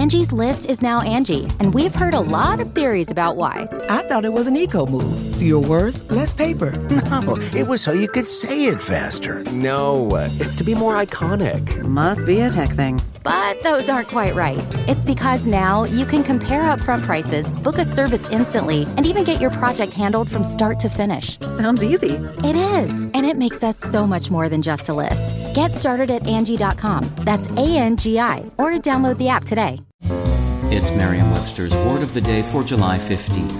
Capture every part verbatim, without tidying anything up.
Angie's List is now Angie, and we've heard a lot of theories about why. I thought it was an eco move. Fewer words, less paper. No, it was so you could say it faster. No, it's to be more iconic. Must be a tech thing. But those aren't quite right. It's because now you can compare upfront prices, book a service instantly, and even get your project handled from start to finish. Sounds easy. It is, and it makes us so much more than just a list. Get started at Angie dot com. That's A N G I, or download the app today. It's Merriam-Webster's Word of the Day for July fifteenth.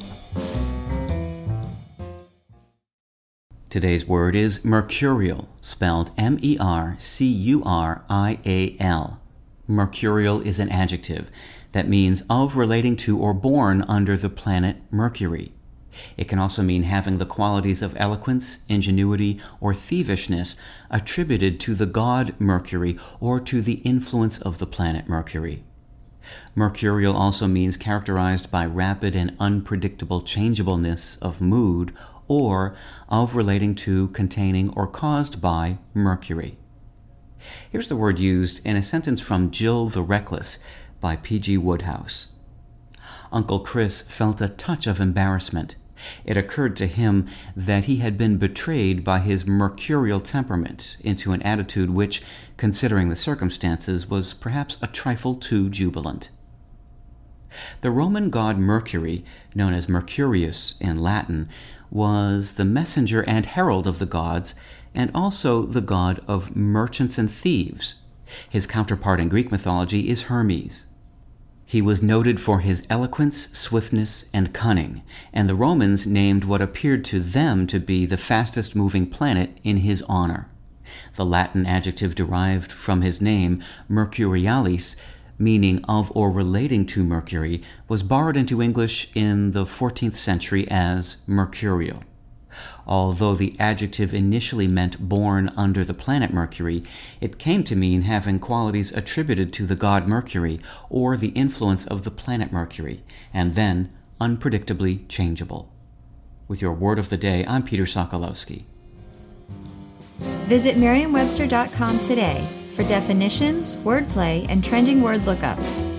Today's word is mercurial, spelled M E R C U R I A L. Mercurial is an adjective that means of relating to or born under the planet Mercury. It can also mean having the qualities of eloquence, ingenuity, or thievishness attributed to the god Mercury or to the influence of the planet Mercury. Mercurial also means characterized by rapid and unpredictable changeableness of mood or of relating to, containing, or caused by Mercury. Here's the word used in a sentence from Jill the Reckless by P G Wodehouse. Uncle Chris felt a touch of embarrassment. It occurred to him that he had been betrayed by his mercurial temperament into an attitude which, considering the circumstances, was perhaps a trifle too jubilant. The Roman god Mercury, known as Mercurius in Latin, was the messenger and herald of the gods, and also the god of merchants and thieves. His counterpart in Greek mythology is Hermes. He was noted for his eloquence, swiftness, and cunning, and the Romans named what appeared to them to be the fastest-moving planet in his honor. The Latin adjective derived from his name, mercurialis, meaning of or relating to Mercury, was borrowed into English in the fourteenth century as mercurial. Although the adjective initially meant born under the planet Mercury, it came to mean having qualities attributed to the god Mercury or the influence of the planet Mercury, and then unpredictably changeable. With your Word of the Day, I'm Peter Sokolowski. Visit Merriam Webster dot com today for definitions, wordplay, and trending word lookups.